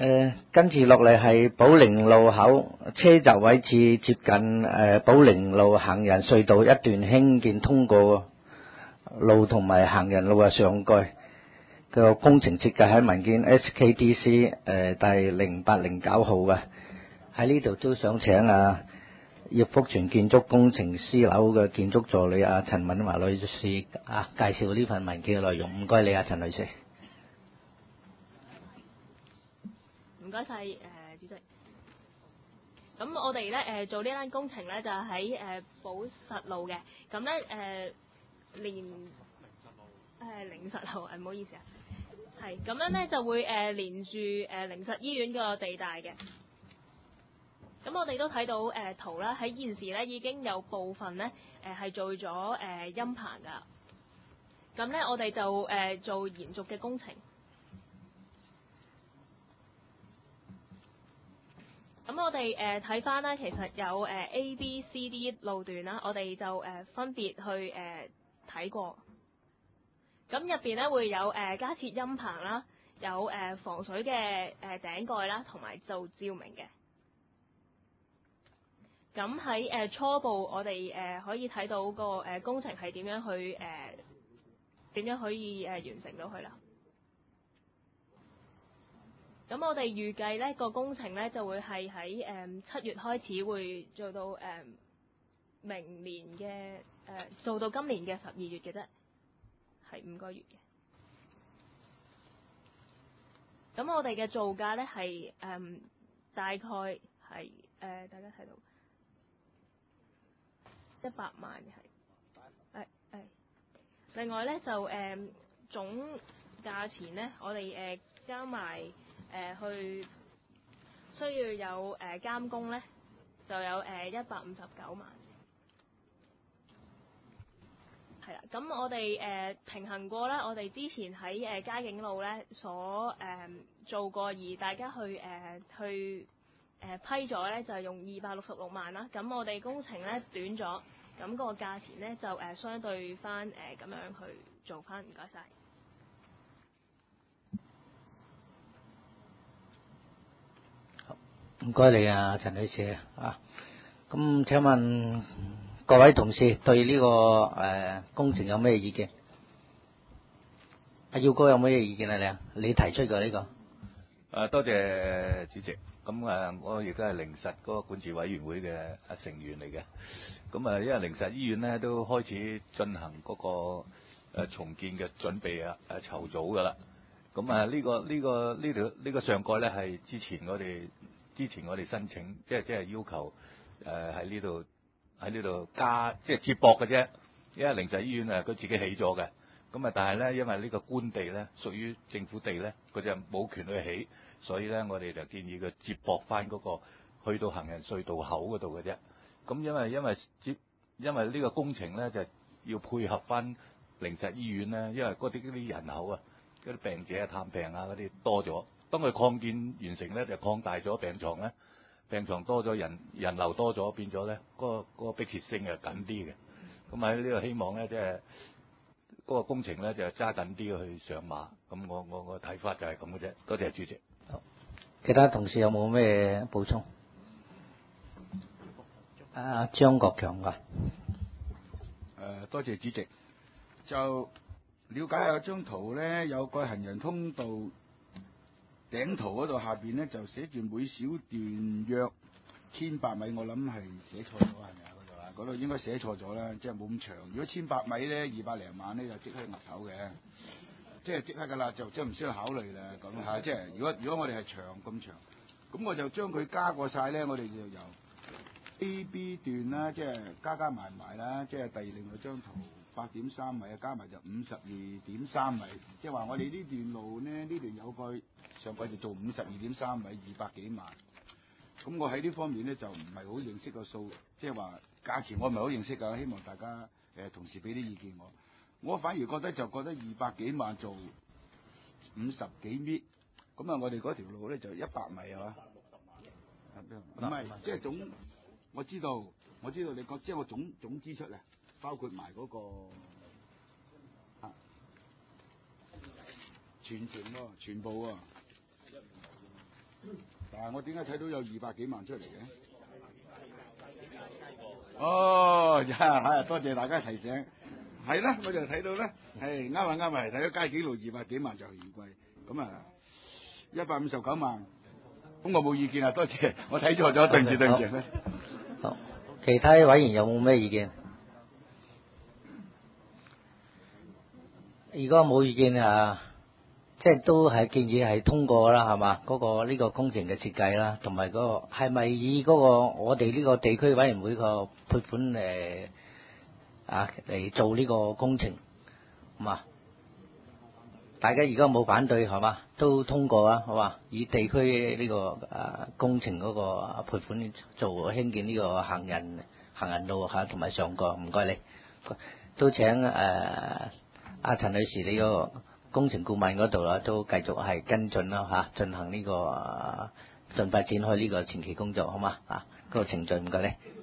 跟住落嚟係寶靈路口車閘位至接近寶靈路行人隧道一段興建通過路同埋行人路嘅上蓋個工程設計喺文件 SKDC 第0809號嘅。喺呢度都想請葉福全建築工程師樓嘅建築助理陳敏華女士介紹呢份文件嘅內容。唔該你陳女士。 唔該晒主席。咁我哋咧做呢單工程咧就喺寶實路嘅。咁咧靈實路唔好意思啊。係咁樣咧就會連住靈實醫院個地帶嘅。咁我哋都睇到圖啦，喺現時咧已經有部分咧係做咗陰棚㗎。咁咧我哋就做延續嘅工程。咁我哋睇翻咧，其實有A、B、C、D 路段啦，我哋就分別去睇過。咁入邊咧會有加設陰棚啦，有防水嘅頂蓋啦，同埋做照明嘅。咁喺初步我哋可以睇到個工程係點樣去點樣可以完成到佢啦。咁我哋預計咧個工程咧就會係喺7月開始會做到明年嘅做到今年嘅12月嘅啫，係5個月嘅。咁我哋嘅造價咧係大概係大家睇到100萬係另外咧就總價錢咧我哋加埋去需要有監工咧，就有159萬。係啦，咁我哋平衡過啦，我哋之前喺嘉景路咧所做過，而大家去批咗咧就係用266萬啦。咁我哋工程咧短咗，咁個價錢咧就相對翻咁樣去做翻。唔該晒。 唔該你陳女士啊。咁請問各位同事對呢個工程有咩意見？耀哥有咩意見啊？你提出嘅呢個？ 多謝主席。咁我亦都係靈實嗰個管治委員會嘅成員嚟嘅。咁因為靈實醫院咧都開始進行嗰個重建嘅準備籌組㗎啦。咁呢個上蓋咧係之前我哋申請，即係要求喺呢度加即係接駁嘅啫。因為靈實醫院佢自己起咗嘅。咁但係咧因為呢個官地咧屬於政府地咧，佢就冇權去起，所以咧我哋就建議佢接駁翻嗰個去到行人隧道口嗰度嘅啫。咁因為呢個工程咧就要配合翻靈實醫院咧，因為嗰啲人口啊，嗰啲病者探病嗰啲多咗。當佢擴建完成咧，就擴大咗病床咧，病床多咗，人流多咗，變咗咧嗰個迫切性係緊啲嘅。咁喺呢度希望咧，即係嗰個工程咧就揸緊啲去上馬。咁我個睇法就係咁嘅啫。多謝主席。 好，其他同事有冇咩補充？張國強㗎。 多謝主席。就了解有張圖咧，有個行人通道頂圖嗰度下邊咧就寫住每小段約1,800米，我諗係寫錯咗係咪啊？嗰度啊，嗰度應該寫錯咗啦，即係冇咁長。如果1,800米咧200零萬咧就即刻岌頭嘅，即係即刻㗎啦，就即係唔需要考慮啦咁嚇。即係如果我哋係長咁長，咁我就將佢加過晒咧，我哋就由 A、B 段啦，即係加埋啦，即係另外張圖8.3米啊，加埋就52.3米，即係話我哋呢段路呢，呢段有個上季就做52.3米，200幾萬。咁我喺呢方面咧就唔係好認識個數，即係話價錢我唔係好認識㗎，希望大家同事俾啲意見我。我反而覺得200幾萬做50幾米，咁啊我哋嗰條路咧就100米係嘛？160萬。唔係，即係總我知道你講，即係我總支出啊，包括埋嗰個全部喎。 但係我點解睇到有200幾萬出嚟嘅？哦，係多謝大家提醒。係啦，我就睇到啦，係啱啊，睇到街景路200幾萬就嫌貴，咁啊159萬，咁我冇意見啊，多謝，我睇錯咗，對唔住。 好，其他委員有冇咩意見？如果冇意見啊，即係都係建議係通過啦，係嘛？呢個工程嘅設計啦，同埋嗰個係咪以嗰個我哋呢個地區委員會個撥款嚟做呢個工程，係嘛？大家而家冇反對係嘛？都通過啊，好嘛？以地區呢個工程嗰個撥款做興建呢個行人路同埋上蓋，唔該你。都請阿陳女士你個工程顧問嗰度啦，都繼續係跟進啦進行呢個盡快展開呢個前期工作，好嘛？嗰個程序唔該你。